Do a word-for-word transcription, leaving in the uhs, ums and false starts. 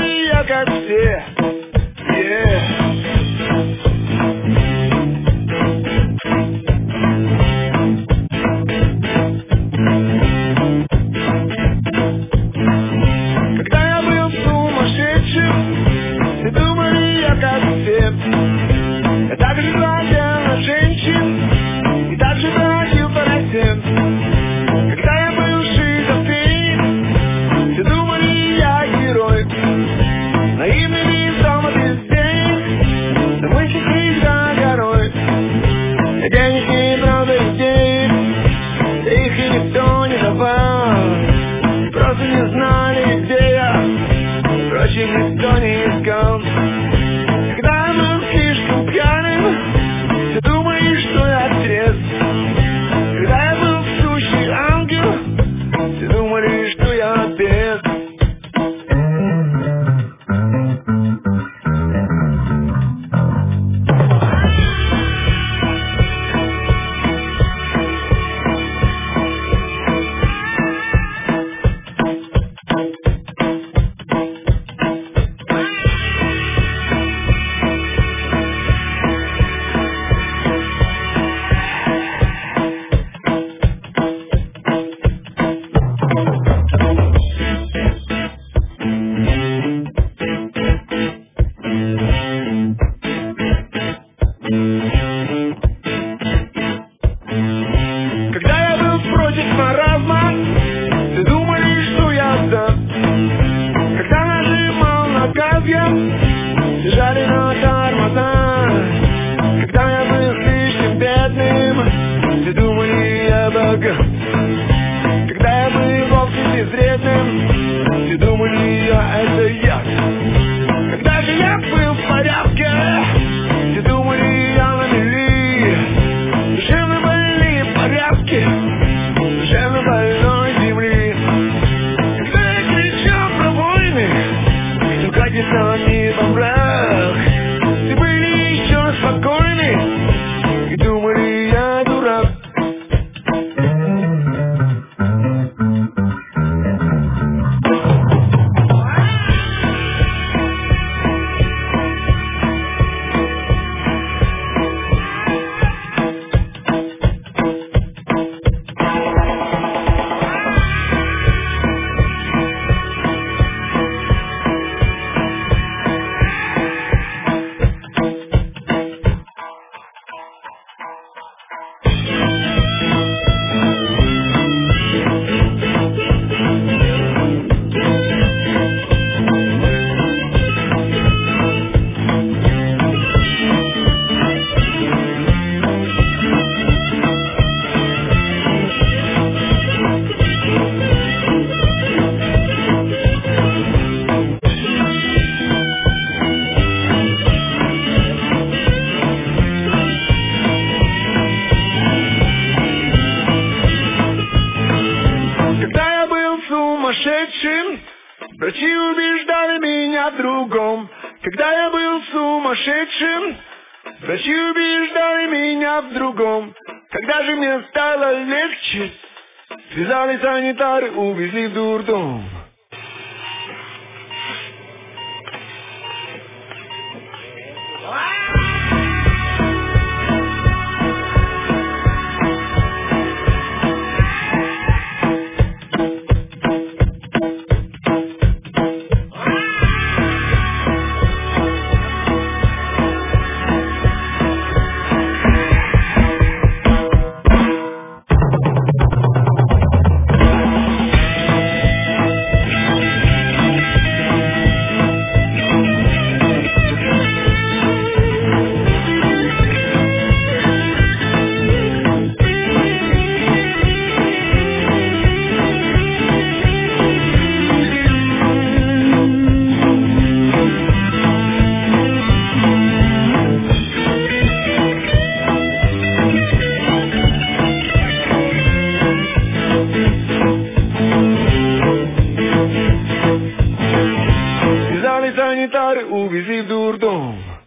ли я как все? Yeah. Когда я был сумасшедшим, все думали я как все. Я также глазел на женщин и также бродил по росе. Когда я был шизофреник, все думали я герой. Наивный бездомный без денег, но мысли всегда горой. Я денег не брал за людей, да их и никто не давал. Просто не знали, где я, впрочем, никто не искал. Когда я был слишком пьяным, все думали, что я трезв. Когда я был сущий ангел, все думали, что я бес. Когда я был против маразма, все думали, что я за. Когда нажимал на газ, я все жали на тормоза. Когда я был слишком бедным, все думали я богат. Когда я был вовсе безвредным, все думали я это я. Когда же я был в порядке, все думали я на мели. Душевно больные порядки, душевно больной земли. Когда я кричал про войны, что катится не во мрак, все были еще спокойны и думали я дурак. Сумасшедшим, врачи убеждали меня в другом. Когда я был сумасшедшим, врачи убеждали меня в другом. Когда же мне стало легче, связали санитары, увезли в дурдом. Санитары увезли в дурдом.